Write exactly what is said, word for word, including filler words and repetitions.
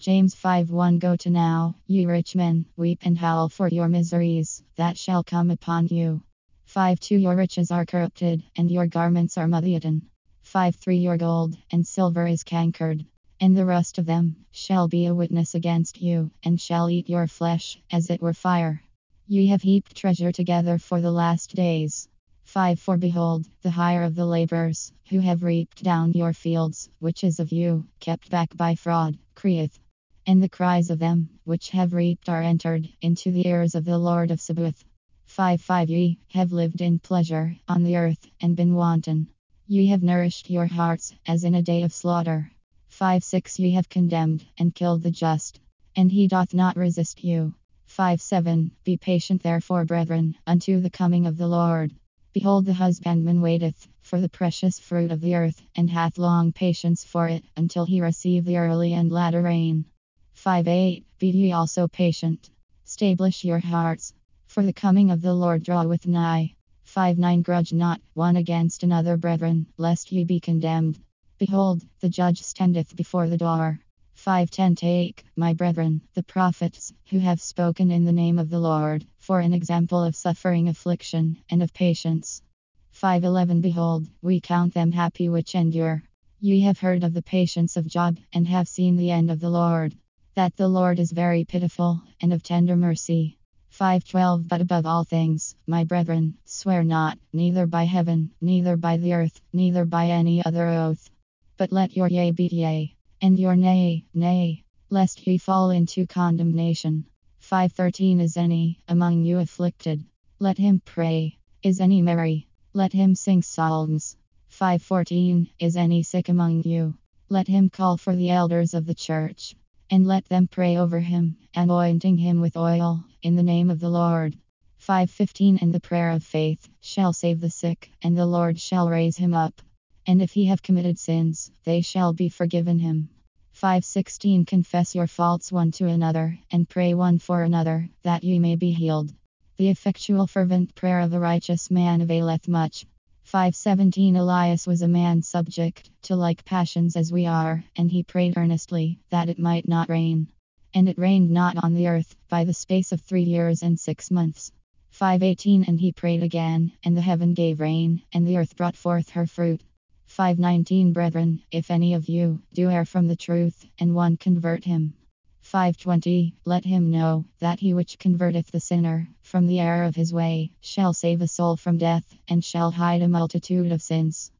James five one Go to now, ye rich men, weep and howl for your miseries that shall come upon you. five two Your riches are corrupted, and your garments are moth-eaten. five three Your gold and silver is cankered, and the rust of them shall be a witness against you, and shall eat your flesh, as it were fire. Ye have heaped treasure together for the last days. five For behold, the hire of the laborers, who have reaped down your fields, which is of you, kept back by fraud, crieth. And the cries of them which have reaped are entered into the ears of the Lord of Sabaoth. five five Ye have lived in pleasure on the earth, and been wanton. Ye have nourished your hearts, as in a day of slaughter. five six Ye have condemned and killed the just, and he doth not resist you. five seven Be patient therefore, brethren, unto the coming of the Lord. Behold, the husbandman waiteth for the precious fruit of the earth, and hath long patience for it, until he receive the early and latter rain. five eight Be ye also patient. Stablish your hearts, for the coming of the Lord draweth nigh. five nine Grudge not one against another, brethren, lest ye be condemned. Behold, the judge standeth before the door. five ten Take, my brethren, the prophets, who have spoken in the name of the Lord, for an example of suffering affliction, and of patience. five eleven Behold, we count them happy which endure. Ye have heard of the patience of Job, and have seen the end of the Lord, that the Lord is very pitiful, and of tender mercy. five twelve But above all things, my brethren, swear not, neither by heaven, neither by the earth, neither by any other oath. But let your yea be yea, and your nay, nay, lest ye fall into condemnation. five thirteen Is any among you afflicted? Let him pray. Is any merry? Let him sing psalms. five fourteen Is any sick among you? Let him call for the elders of the church, and let them pray over him, anointing him with oil, in the name of the Lord. five fifteen And the prayer of faith shall save the sick, and the Lord shall raise him up. And if he have committed sins, they shall be forgiven him. five sixteen Confess your faults one to another, and pray one for another, that ye may be healed. The effectual fervent prayer of a righteous man availeth much. five seventeen Elias was a man subject to like passions as we are, and he prayed earnestly that it might not rain. And it rained not on the earth by the space of three years and six months. five eighteen And he prayed again, and the heaven gave rain, and the earth brought forth her fruit. five nineteen Brethren, if any of you do err from the truth, and one convert him. five twenty Let him know that he which converteth the sinner from the error of his way shall save a soul from death, and shall hide a multitude of sins.